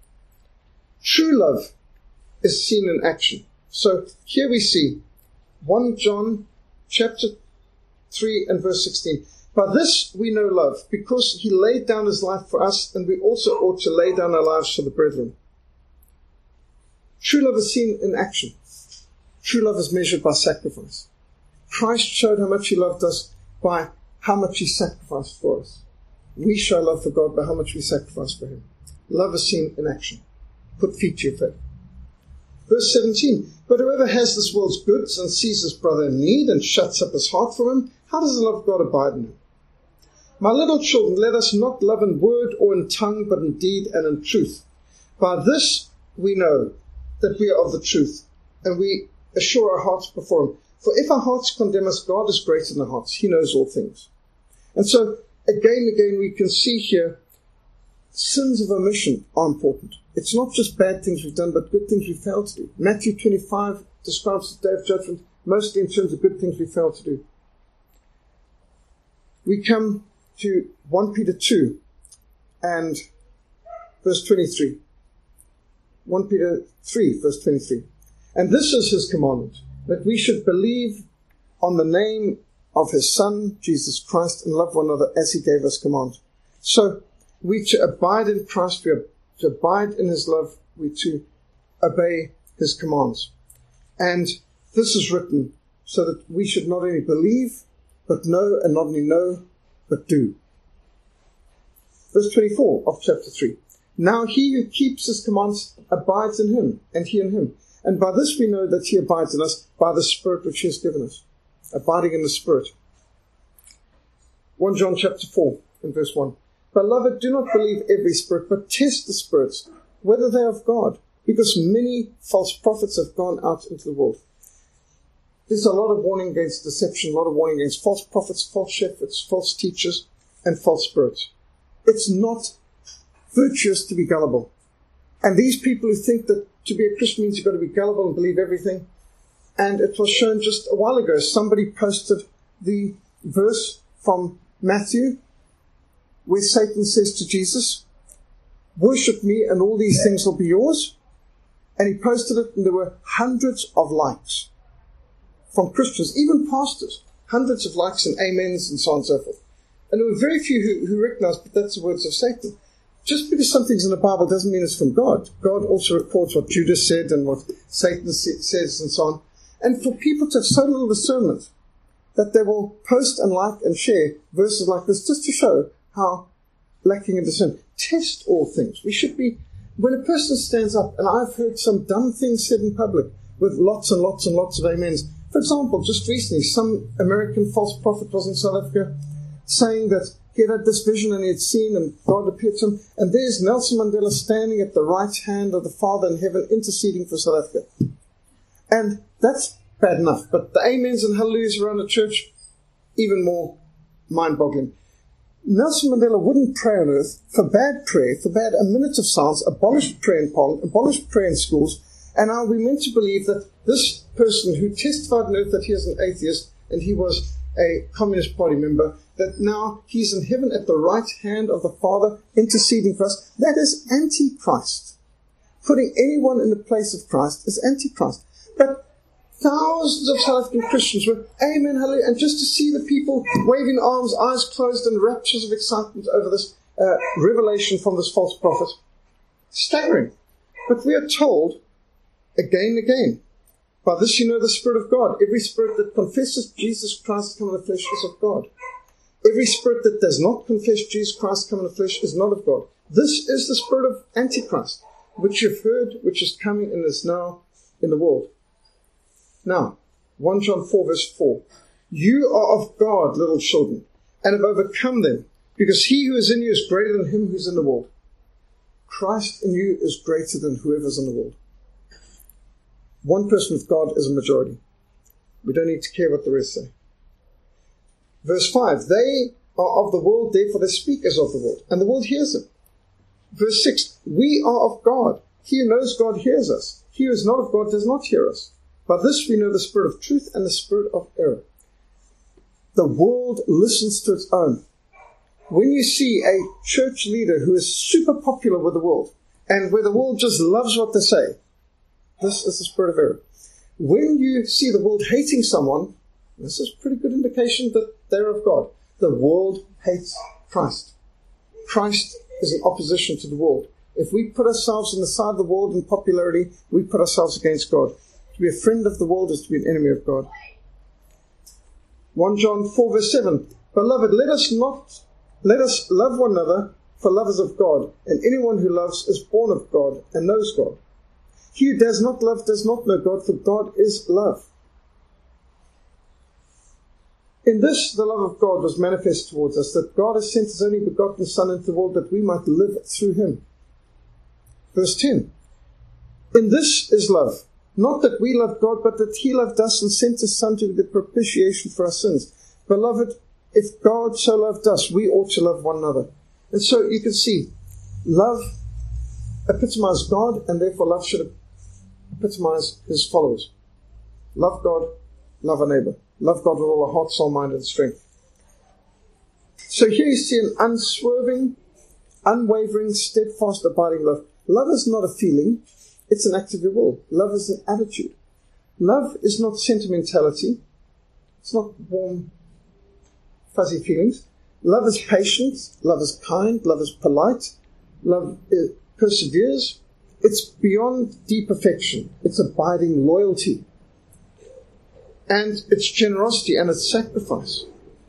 True love is seen in action. So here we see 1 John chapter 3 and verse 16. By this we know love, because he laid down his life for us, and we also ought to lay down our lives for the brethren. True love is seen in action. True love is measured by sacrifice. Christ showed how much he loved us by how much he sacrificed for us. We show love for God by how much we sacrifice for him. Love is seen in action. Put feet to your faith. Verse 17, but whoever has this world's goods and sees his brother in need and shuts up his heart from him, how does the love of God abide in him? My little children, let us not love in word or in tongue, but in deed and in truth. By this we know that we are of the truth, and we assure our hearts before him. For if our hearts condemn us, God is greater than our hearts. He knows all things. And so, again and again, we can see here, sins of omission are important. It's not just bad things we've done, but good things we failed to do. Matthew 25 describes the day of judgment mostly in terms of good things we failed to do. We come to 1 Peter 2 and verse 23. 1 Peter 3, verse 23. And this is his commandment, that we should believe on the name of his Son, Jesus Christ, and love one another as he gave us command. So, we to abide in Christ, we are to abide in his love, we to obey his commands. And this is written so that we should not only believe, but know, and not only know, but do. Verse 24 of chapter 3. Now he who keeps his commands abides in him, and he in him. And by this we know that he abides in us, by the Spirit which he has given us. Abiding in the Spirit. 1 John chapter 4 and verse 1. Beloved, do not believe every spirit, but test the spirits, whether they are of God, because many false prophets have gone out into the world. There's a lot of warning against deception, a lot of warning against false prophets, false shepherds, false teachers, and false spirits. It's not virtuous to be gullible. And these people who think that to be a Christian means you've got to be gullible and believe everything. And it was shown just a while ago. Somebody posted the verse from Matthew where Satan says to Jesus, worship me and all these things will be yours. And he posted it and there were hundreds of likes from Christians, even pastors, hundreds of likes and amens and so on and so forth. And there were very few who recognized, but that's the words of Satan. Just because something's in the Bible doesn't mean it's from God. God also records what Judas said and what Satan says and so on. And for people to have so little discernment that they will post and like and share verses like this just to show how lacking in discernment. Test all things. We should be, when a person stands up, and I've heard some dumb things said in public with lots and lots and lots of amens. For example, just recently, some American false prophet was in South Africa saying that he had this vision and he had seen and God appeared to him. And there's Nelson Mandela standing at the right hand of the Father in heaven interceding for South Africa. And that's bad enough. But the amens and hallelujahs around the church, even more mind-boggling. Nelson Mandela wouldn't pray on earth, forbade prayer, forbade a minute of silence, abolished prayer in Parliament, abolished prayer in schools. And are we meant to believe that this person who testified on earth that he is an atheist and he was a Communist Party member, that now he's in heaven at the right hand of the Father interceding for us? That is Antichrist. Putting anyone in the place of Christ is Antichrist. But thousands of South African Christians were, amen, hallelujah, and just to see the people waving arms, eyes closed, and raptures of excitement over this revelation from this false prophet. Staggering. But we are told, again and again, by this you know the Spirit of God. Every spirit that confesses Jesus Christ come in the flesh is of God. Every spirit that does not confess Jesus Christ come in the flesh is not of God. This is the spirit of Antichrist, which you've heard, which is coming and is now in the world. Now, 1 John 4 verse 4. You are of God, little children, and have overcome them, because he who is in you is greater than him who is in the world. Christ in you is greater than whoever is in the world. One person with God is a majority. We don't need to care what the rest say. Verse 5. They are of the world, therefore they speak as of the world, and the world hears them. Verse 6. We are of God. He who knows God hears us. He who is not of God does not hear us. By this we know the spirit of truth and the spirit of error. The world listens to its own. When you see a church leader who is super popular with the world, and where the world just loves what they say, this is the spirit of error. When you see the world hating someone, this is a pretty good indication that they're of God. The world hates Christ. Christ is in opposition to the world. If we put ourselves on the side of the world in popularity, we put ourselves against God. To be a friend of the world is to be an enemy of God. 1 John 4 verse 7. Beloved, let us love one another, for love is of God, and anyone who loves is born of God and knows God. He who does not love does not know God, for God is love. In this, the love of God was manifest towards us, that God has sent his only begotten Son into the world that we might live through him. Verse 10. In this is love, not that we loved God, but that he loved us and sent his Son to be the propitiation for our sins. Beloved, if God so loved us, we ought to love one another. And so you can see, love epitomizes God, and therefore love should epitomize his followers. Love God, love our neighbor. Love God with all our heart, soul, mind, and strength. So here you see an unswerving, unwavering, steadfast, abiding love. Love is not a feeling, it's an act of your will. Love is an attitude. Love is not sentimentality. It's not warm, fuzzy feelings. Love is patient. Love is kind. Love is polite. Love perseveres. It's beyond deep affection. It's abiding loyalty. And it's generosity and it's sacrifice.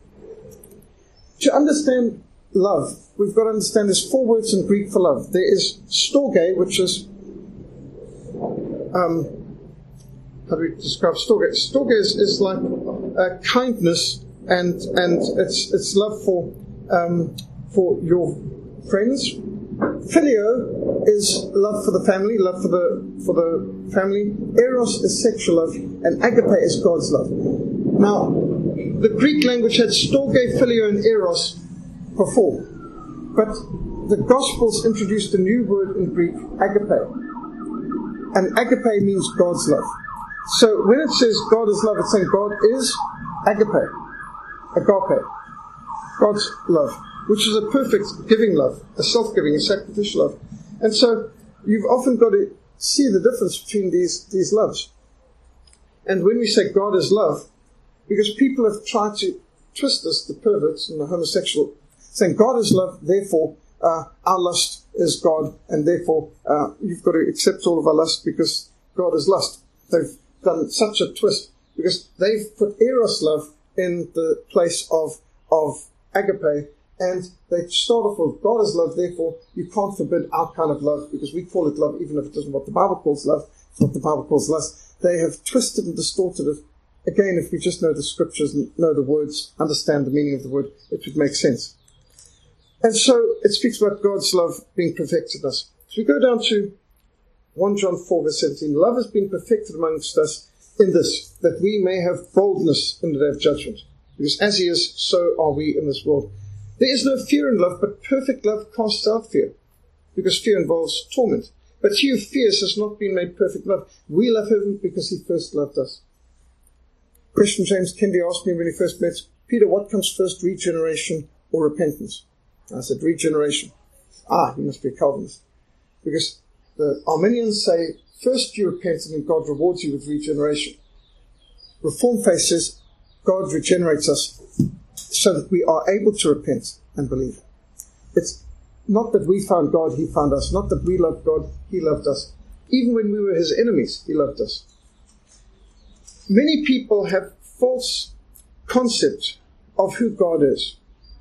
To understand love, we've got to understand there's 4 words in Greek for love. There is storge, which is, how do we describe storge? Storge is like kindness, and it's love for your friends. Phileo is love for the family, love for the family. Eros is sexual love, and agape is God's love. Now, the Greek language had storge, phileo, and eros before, but the Gospels introduced a new word in Greek, agape, and agape means God's love. So when it says God is love, it's saying God is agape, God's love, which is a perfect giving love, a self-giving, a sacrificial love. And so you've often got to see the difference between these loves. And when we say God is love, because people have tried to twist this, the perverts and the homosexual, saying God is love, therefore our lust is God, and therefore you've got to accept all of our lust because God is lust. They've done such a twist because they've put eros love in the place of agape, and they start off with God is love, therefore you can't forbid our kind of love because we call it love even if it isn't what the Bible calls love, it's what the Bible calls lust. They have twisted and distorted it. Again, if we just know the scriptures and know the words, understand the meaning of the word, it would make sense. And so it speaks about God's love being perfected in us. So we go down to 1 John 4 verse 17. Love has been perfected amongst us in this, that we may have boldness in the day of judgment. Because as he is, so are we in this world. There is no fear in love, but perfect love casts out fear, because fear involves torment. But he who fears has not been made perfect love. We love him because he first loved us. Question James Kendi asked me when he first met, Peter, what comes first, regeneration or repentance? I said, regeneration. You must be a Calvinist. Because the Arminians say, first you repent and then God rewards you with regeneration. Reformed faith says, God regenerates us so that we are able to repent and believe. It's not that we found God, he found us. Not that we loved God, he loved us. Even when we were his enemies, he loved us. Many people have false concept of who God is.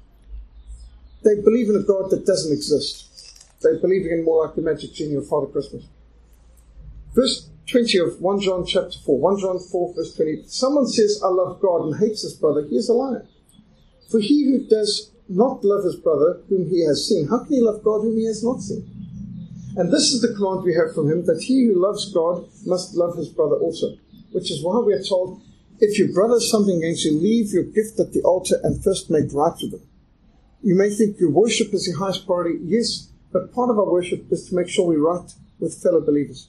They believe in a God that doesn't exist. They're believing in more like the magic genie of Father Christmas. Verse 20 of 1 John chapter 4. 1 John 4 verse 20. If someone says, I love God and hates his brother, he is a liar. For he who does not love his brother whom he has seen, how can he love God whom he has not seen? And this is the command we have from him, that he who loves God must love his brother also. Which is why we are told, if your brother has something against you, leave your gift at the altar and first make right with them. You may think your worship is the highest priority. Yes, but part of our worship is to make sure we're right with fellow believers.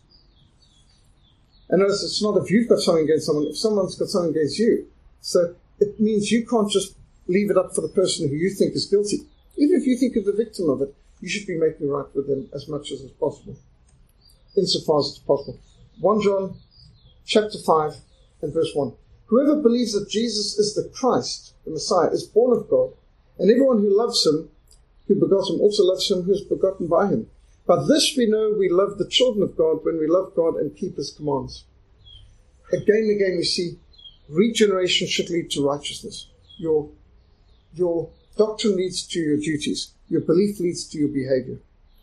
And notice it's not if you've got something against someone, if someone's got something against you. So it means you can't just leave it up for the person who you think is guilty. Even if you think you're the victim of it, you should be making right with them as much as is possible, insofar as it's possible. 1 John chapter 5 and verse 1. Whoever believes that Jesus is the Christ, the Messiah, is born of God, and everyone who loves him, who begot him, also loves him who is begotten by him. By this we know we love the children of God, when we love God and keep his commands. Again and again we see regeneration should lead to righteousness. Your doctrine leads to your duties. Your belief leads to your behavior.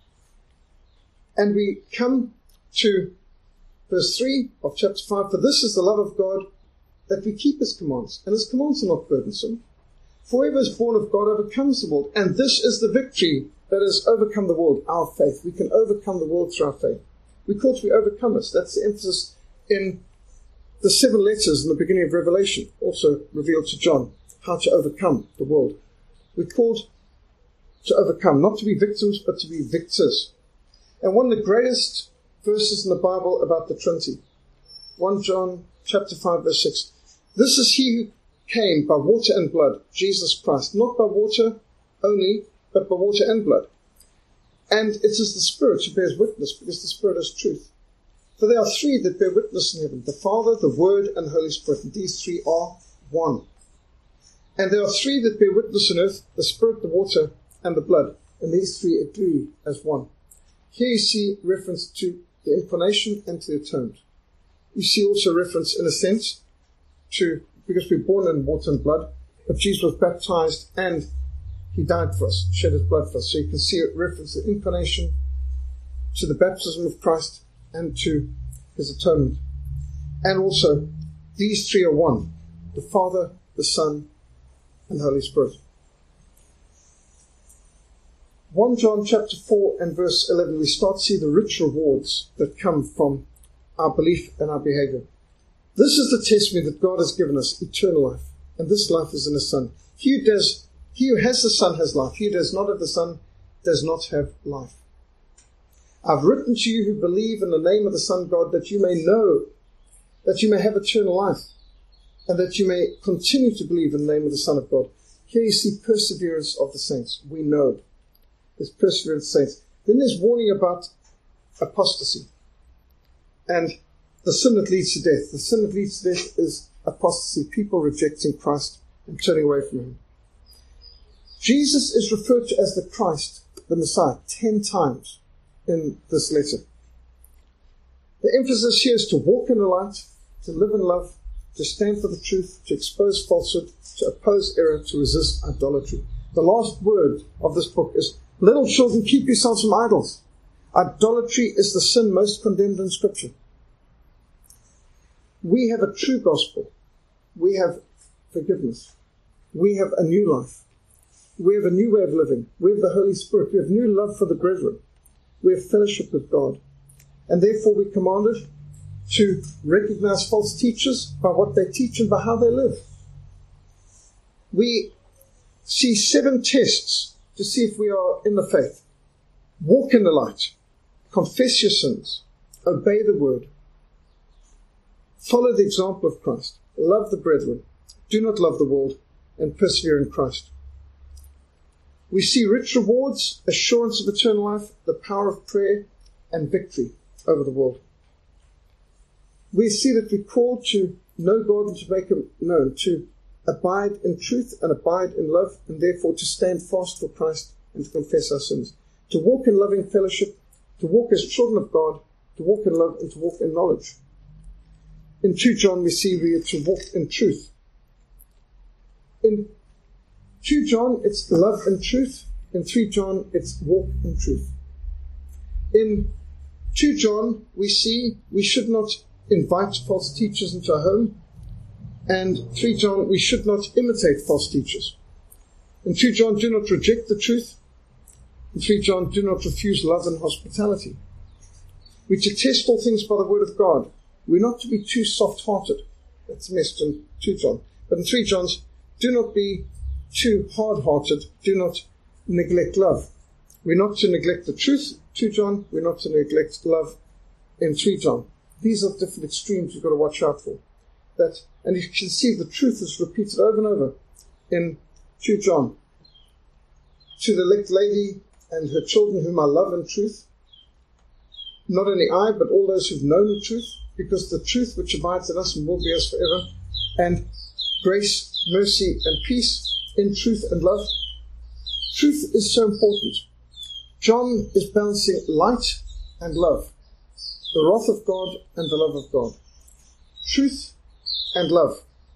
And we come to verse 3 of chapter 5. For this is the love of God, that we keep his commands. And his commands are not burdensome. For whoever is born of God overcomes the world. And this is the victory that has overcome the world, our faith. We can overcome the world through our faith. We're called to be overcomers. That's the emphasis in the 7 letters in the beginning of Revelation, also revealed to John. how to overcome the world. We're called to overcome, not to be victims, but to be victors. And one of the greatest verses in the Bible about the Trinity, 1 John chapter 5, verse 6. This is he who came by water and blood, Jesus Christ, not by water only, but by water and blood. And it is the Spirit who bears witness, because the Spirit is truth. For there are three that bear witness in heaven, the Father, the Word, and the Holy Spirit. And these three are one. And there are three that bear witness on earth, the Spirit, the water, and the blood. And these three agree as one. Here you see reference to the incarnation and to the atonement. You see also reference, in a sense, to, because we're born in water and blood, but Jesus was baptized and he died for us, shed his blood for us. So you can see a reference to the incarnation, to the baptism of Christ, and to his atonement. And also, these three are one, the Father, the Son, and the Holy Spirit. 1 John chapter 4 and verse 11, we start to see the rich rewards that come from our belief and our behavior. This is the testimony that God has given us, eternal life, and this life is in his Son. He who has the Son has life. He who does not have the Son does not have life. I've written to you who believe in the name of the Son of God, that you may know, that you may have eternal life, and that you may continue to believe in the name of the Son of God. Here you see perseverance of the saints. We know there's perseverance of the saints. Then there's warning about apostasy and the sin that leads to death. The sin that leads to death is apostasy, people rejecting Christ and turning away from him. Jesus is referred to as the Christ, the Messiah, 10 times in this letter. The emphasis here is to walk in the light, to live in love, to stand for the truth, to expose falsehood, to oppose error, to resist idolatry. The last word of this book is, little children, keep yourselves from idols. Idolatry is the sin most condemned in Scripture. We have a true gospel. We have forgiveness. We have a new life. We have a new way of living. We have the Holy Spirit. We have new love for the brethren. We have fellowship with God. And therefore we're commanded to recognize false teachers by what they teach and by how they live. We see 7 tests to see if we are in the faith. Walk in the light. Confess your sins. Obey the word. Follow the example of Christ. Love the brethren. Do not love the world. And persevere in Christ. We see rich rewards, assurance of eternal life, the power of prayer, and victory over the world. We see that we're called to know God and to make him known, to abide in truth and abide in love, and therefore to stand fast for Christ and to confess our sins. To walk in loving fellowship, to walk as children of God, to walk in love and to walk in knowledge. In 2 John we see we are to walk in truth. In 2 John it's love and truth. In 3 John it's walk in truth. In 2 John we see we should not invite false teachers into our home. And 3 John, we should not imitate false teachers. In 2 John, do not reject the truth. In 3 John, do not refuse love and hospitality. We're to test all things by the word of God. We're not to be too soft-hearted. That's missed in 2 John. But in 3 John, do not be too hard-hearted. Do not neglect love. We're not to neglect the truth, 2 John. We're not to neglect love in 3 John. These are different extremes you've got to watch out for. And you can see the truth is repeated over and over in 2 John. To the elect lady and her children whom I love in truth, not only I, but all those who've known the truth, because the truth which abides in us and will be us forever, and grace, mercy, and peace in truth and love. Truth is so important. John is balancing light and love, the wrath of God and the love of God. Truth and love.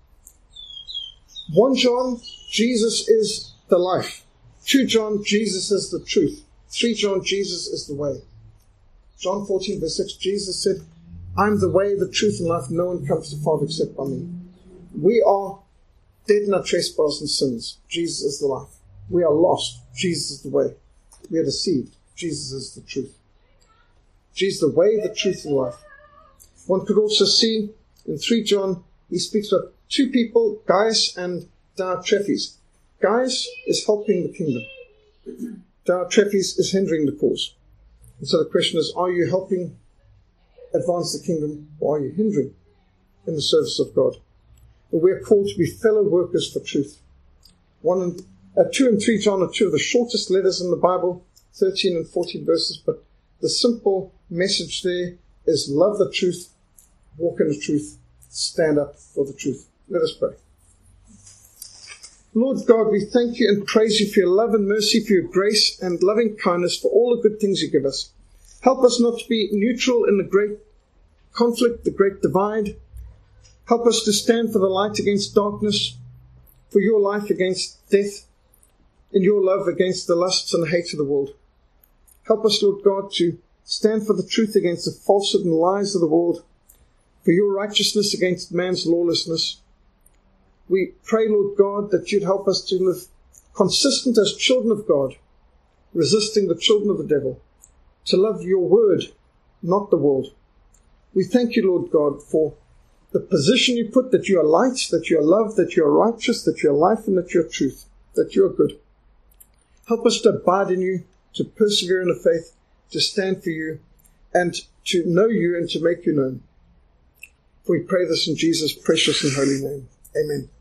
1 John, Jesus is the life. 2 John, Jesus is the truth. 3 John, Jesus is the way. John 14 verse 6, Jesus said, I'm the way, the truth, and life. No one comes to the Father except by me. We are dead in our trespasses and sins. Jesus is the life. We are lost. Jesus is the way. We are deceived. Jesus is the truth. Jesus is the way, the truth, and life. One could also see in 3 John, he speaks about 2 people, Gaius and Diotrephes. Gaius is helping the kingdom. Diotrephes is hindering the cause. And so the question is, are you helping advance the kingdom, or are you hindering in the service of God? But we are called to be fellow workers for truth. 2 and 3 John are two of the shortest letters in the Bible, 13 and 14 verses, but the simple message there is love the truth, walk in the truth, stand up for the truth. Let us pray. Lord God, we thank you and praise you for your love and mercy, for your grace and loving kindness, for all the good things you give us. Help us not to be neutral in the great conflict, the great divide. Help us to stand for the light against darkness, for your life against death, and your love against the lusts and hate of the world. Help us, Lord God, to stand for the truth against the falsehood and lies of the world, for your righteousness against man's lawlessness. We pray, Lord God, that you'd help us to live consistent as children of God, resisting the children of the devil, to love your word, not the world. We thank you, Lord God, for the position you put, that you are light, that you are love, that you are righteous, that you are life, and that you are truth, that you are good. Help us to abide in you, to persevere in the faith, to stand for you, and to know you and to make you known. We pray this in Jesus' precious and holy name. Amen.